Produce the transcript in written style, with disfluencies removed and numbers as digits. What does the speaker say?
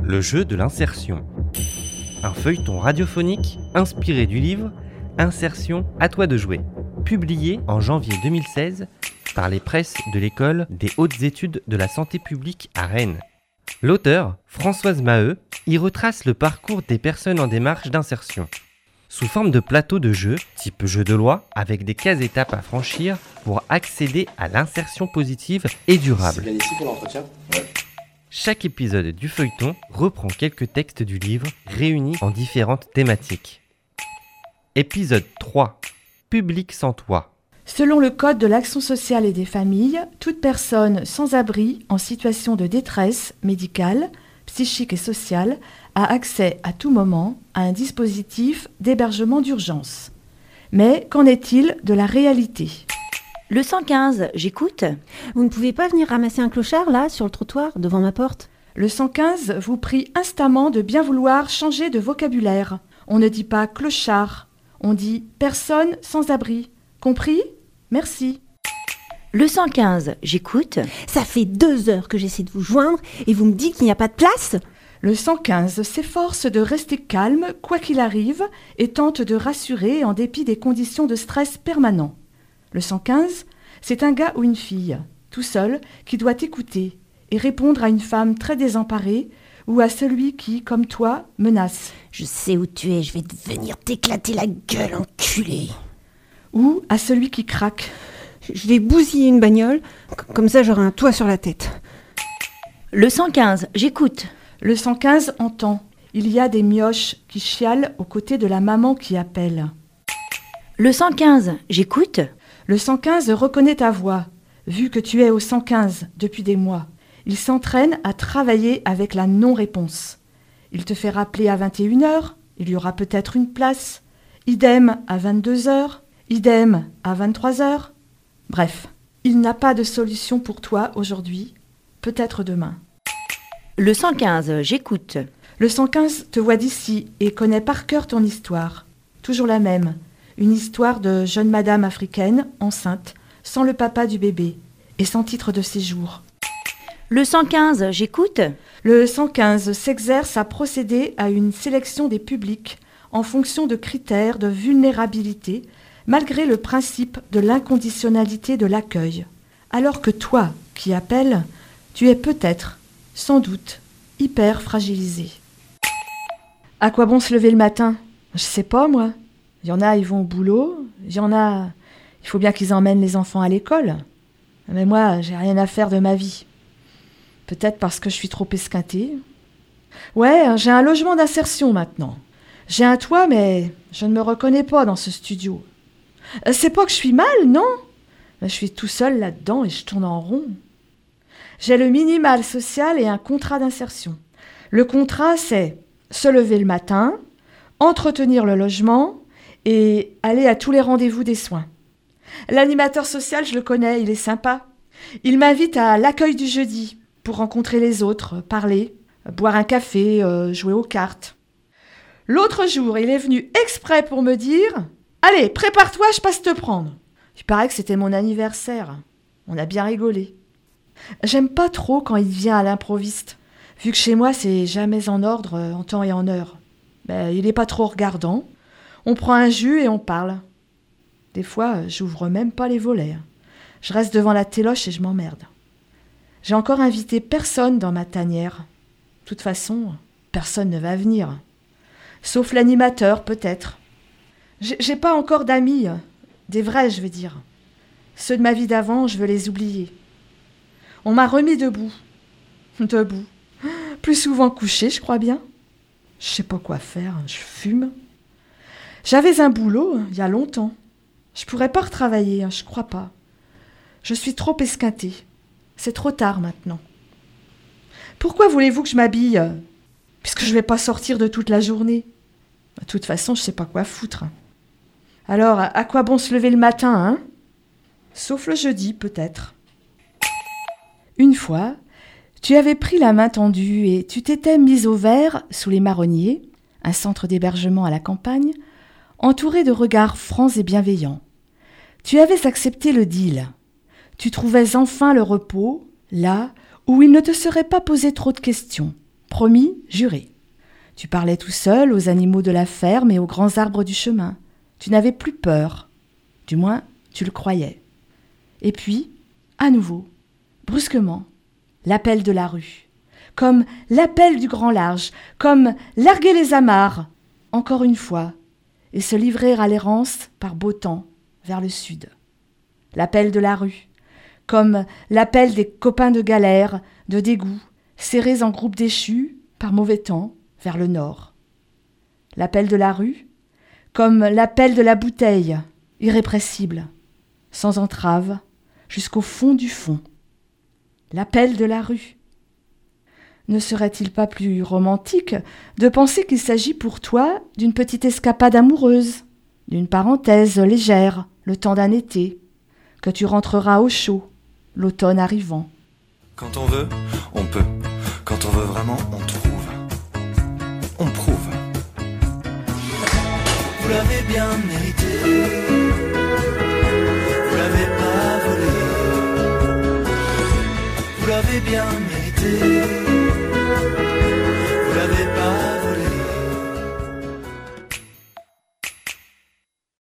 Le jeu de l'insertion. Un feuilleton radiophonique inspiré du livre Insertion, à toi de jouer, publié en janvier 2016 par les presses de l'École des hautes études de la santé publique à Rennes. L'auteur, Françoise Maheu, y retrace le parcours des personnes en démarche d'insertion, sous forme de plateau de jeu, type jeu de loi, avec des cases-étapes à franchir pour accéder à l'insertion positive et durable. C'est bien ici pour l'entretien ? Ouais. Chaque épisode du feuilleton reprend quelques textes du livre réunis en différentes thématiques. Épisode 3. Public sans toit. Selon le Code de l'action sociale et des familles, toute personne sans abri en situation de détresse médicale, psychique et sociale a accès à tout moment à un dispositif d'hébergement d'urgence. Mais qu'en est-il de la réalité ? Le 115, j'écoute. Vous ne pouvez pas venir ramasser un clochard, là, sur le trottoir, devant ma porte ? Le 115 vous prie instamment de bien vouloir changer de vocabulaire. On ne dit pas clochard, on dit personne sans abri. Compris ? Merci. Le 115, j'écoute. Ça fait 2 heures que j'essaie de vous joindre et vous me dites qu'il n'y a pas de place ? Le 115 s'efforce de rester calme, quoi qu'il arrive, et tente de rassurer en dépit des conditions de stress permanent. Le 115, c'est un gars ou une fille, tout seul, qui doit écouter et répondre à une femme très désemparée ou à celui qui, comme toi, menace. Je sais où tu es, je vais venir t'éclater la gueule, enculé. Ou à celui qui craque. Je vais bousiller une bagnole, comme ça j'aurai un toit sur la tête. Le 115, j'écoute. Le 115 entend. Il y a des mioches qui chialent aux côtés de la maman qui appelle. Le 115, j'écoute. Le 115 reconnaît ta voix, vu que tu es au 115 depuis des mois. Il s'entraîne à travailler avec la non-réponse. Il te fait rappeler à 21h, il y aura peut-être une place. Idem à 22h, idem à 23h. Bref, il n'a pas de solution pour toi aujourd'hui, peut-être demain. Le 115, j'écoute. Le 115 te voit d'ici et connaît par cœur ton histoire. Toujours la même. Une histoire de jeune madame africaine, enceinte, sans le papa du bébé et sans titre de séjour. Le 115, j'écoute. Le 115 s'exerce à procéder à une sélection des publics en fonction de critères de vulnérabilité, malgré le principe de l'inconditionnalité de l'accueil. Alors que toi, qui appelles, tu es peut-être, sans doute, hyper fragilisé. À quoi bon se lever le matin ? Je sais pas, moi. Il y en a, ils vont au boulot. Il y en a, il faut bien qu'ils emmènent les enfants à l'école. Mais moi, j'ai rien à faire de ma vie. Peut-être parce que je suis trop esquintée. Ouais, j'ai un logement d'insertion maintenant. J'ai un toit, mais je ne me reconnais pas dans ce studio. C'est pas que je suis mal, non ? Je suis tout seul là-dedans et je tourne en rond. J'ai le minimal social et un contrat d'insertion. Le contrat, c'est se lever le matin, entretenir le logement et aller à tous les rendez-vous des soins. L'animateur social, je le connais, il est sympa. Il m'invite à l'accueil du jeudi pour rencontrer les autres, parler, boire un café, jouer aux cartes. L'autre jour, il est venu exprès pour me dire « Allez, prépare-toi, je passe te prendre ». Il paraît que c'était mon anniversaire. On a bien rigolé. J'aime pas trop quand il vient à l'improviste, vu que chez moi, c'est jamais en ordre, en temps et en heure. Il est pas trop regardant. On prend un jus et on parle. Des fois, j'ouvre même pas les volets. Je reste devant la téloche et je m'emmerde. J'ai encore invité personne dans ma tanière. De toute façon, personne ne va venir. Sauf l'animateur, peut-être. J'ai pas encore d'amis. Des vrais, je veux dire. Ceux de ma vie d'avant, je veux les oublier. On m'a remis debout. Debout. Plus souvent couché, je crois bien. Je sais pas quoi faire, je fume. J'avais un boulot, il y a longtemps. Je pourrais pas retravailler, je crois pas. Je suis trop esquintée. C'est trop tard maintenant. Pourquoi voulez-vous que je m'habille ? Puisque je vais pas sortir de toute la journée. De toute façon, je sais pas quoi foutre. Alors, à quoi bon se lever le matin, hein ? Sauf le jeudi, peut-être. Une fois, tu avais pris la main tendue et tu t'étais mise au vert sous les marronniers, un centre d'hébergement à la campagne, entouré de regards francs et bienveillants. Tu avais accepté le deal. Tu trouvais enfin le repos, là où il ne te serait pas posé trop de questions, Promis, juré. Tu parlais tout seul aux animaux de la ferme et aux grands arbres du chemin. Tu n'avais plus peur. Du moins, tu le croyais. Et puis, à nouveau, brusquement, l'appel de la rue. Comme l'appel du grand large, comme larguer les amarres, encore une fois, et se livrer à l'errance par beau temps vers le sud. L'appel de la rue, comme l'appel des copains de galère, de dégoût, serrés en groupe déchus par mauvais temps vers le nord. L'appel de la rue, comme l'appel de la bouteille, irrépressible, sans entrave, jusqu'au fond du fond. L'appel de la rue. Ne serait-il pas plus romantique de penser qu'il s'agit pour toi d'une petite escapade amoureuse, d'une parenthèse légère, le temps d'un été, que tu rentreras au chaud, l'automne arrivant. Quand on veut, on peut. Quand on veut vraiment, on trouve. On prouve. Vous l'avez bien mérité. Vous l'avez pas volé. Vous l'avez bien mérité.